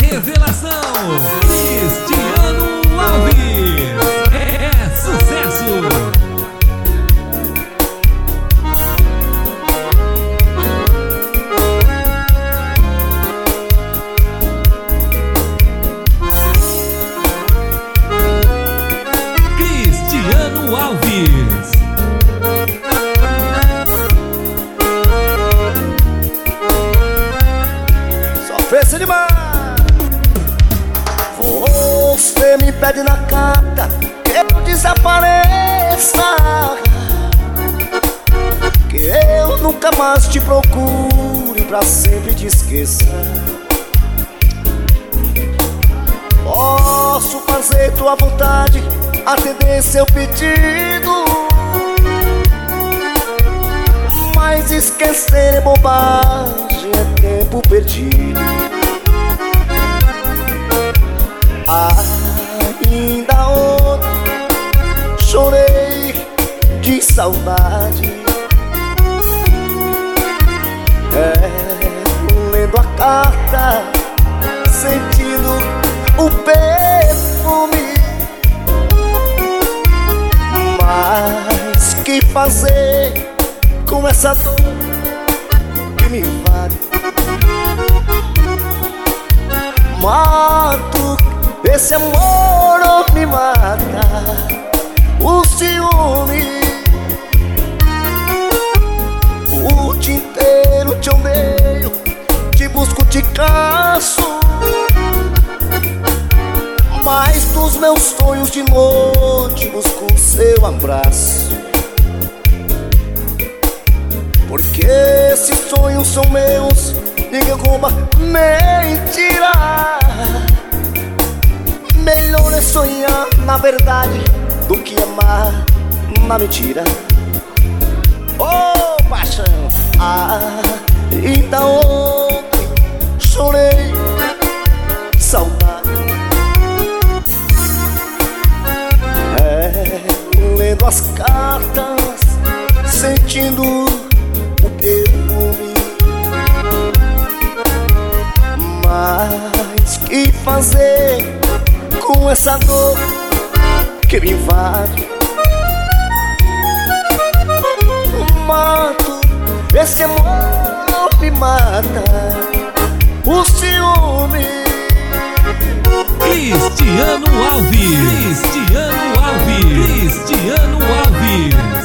revelação, Cristiano Alves. É sucesso! Alves. Só fez demais. Você me pede na carta que eu desapareça, que eu nunca mais te procure, pra sempre te esqueça. Posso fazer tua vontade, atender seu pedido, mas esquecer é bobagem, é tempo perdido. Ainda ontem chorei de saudade, lendo a carta, sentindo o perfume. Mas que fazer com essa dor que me invade? Mato, esse amor me mata, o ciúme. O dia inteiro te odeio, te busco, te caço, mas dos meus sonhos de noite busco o seu abraço. Porque esses sonhos são meus, ninguém rouba nem tira. Melhor é sonhar na verdade do que amar na mentira. Oh, paixão! Então ontem chorei de saudade, lendo as cartas, sentindo o perfume. Mas que fazer com essa dor que me invade? Mato, esse amor me mata, o ciúme. Cristiano Alves. Cristiano Alves. Cristiano Alves.